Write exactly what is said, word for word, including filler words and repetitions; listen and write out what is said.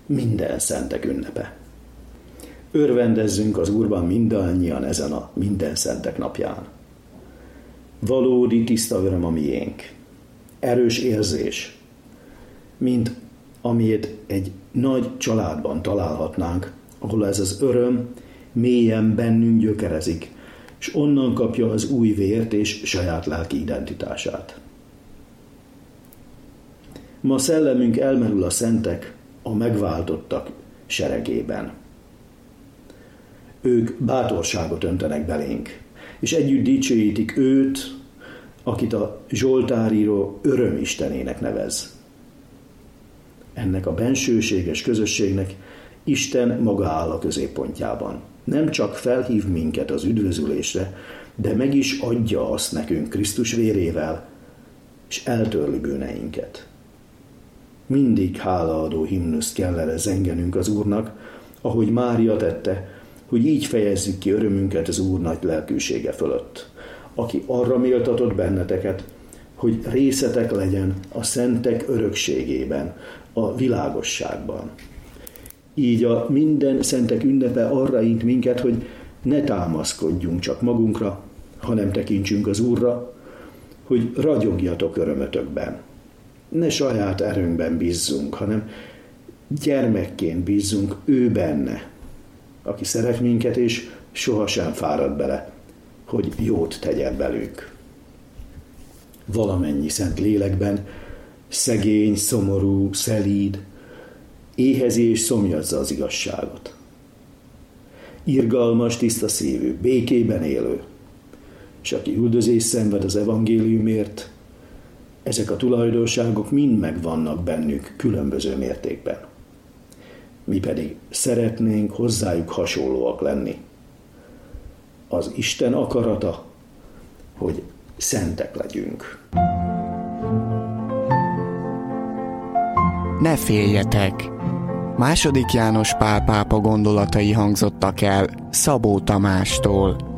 minden szentek ünnepe. Örvendezzünk az Úrban mindannyian ezen a minden szentek napján. Valódi tiszta öröm a miénk. Erős érzés, mint amilyet egy nagy családban találhatnánk, ahol ez az öröm mélyen bennünk gyökerezik, és onnan kapja az új vért és saját lelki identitását. Ma szellemünk elmerül a szentek, a megváltottak seregében. Ők bátorságot öntenek belénk, és együtt dicsőítik őt, akit a Zsoltáríró örömistenének nevez. Ennek a bensőséges közösségnek Isten maga áll a középpontjában. Nem csak felhív minket az üdvözülésre, de meg is adja azt nekünk Krisztus vérével, és eltörli bűneinket. Mindig hálaadó himnuszt kellene zengenünk az Úrnak, ahogy Mária tette, hogy így fejezzük ki örömünket az Úr nagy lelkűsége fölött, aki arra méltatott benneteket, hogy részetek legyen a szentek örökségében, a világosságban. Így a minden szentek ünnepe arra int minket, hogy ne támaszkodjunk csak magunkra, hanem tekintsünk az Úrra, hogy ragyogjatok örömötökben. Ne saját erőnkben bízzunk, hanem gyermekként bízzunk ő benne, aki szeret minket, és sohasem fárad bele, hogy jót tegyen belük. Valamennyi szent lélekben, szegény, szomorú, szelíd, éhezi és szomjazza az igazságot. Irgalmas, tiszta szívű, békében élő, és aki üldözés szenved az evangéliumért, ezek a tulajdonságok mind megvannak bennük különböző mértékben. Mi pedig szeretnénk hozzájuk hasonlóak lenni. Az Isten akarata, hogy szentek legyünk. Ne féljetek! Második János Pál pápa gondolatai hangzottak el Szabó Tamástól.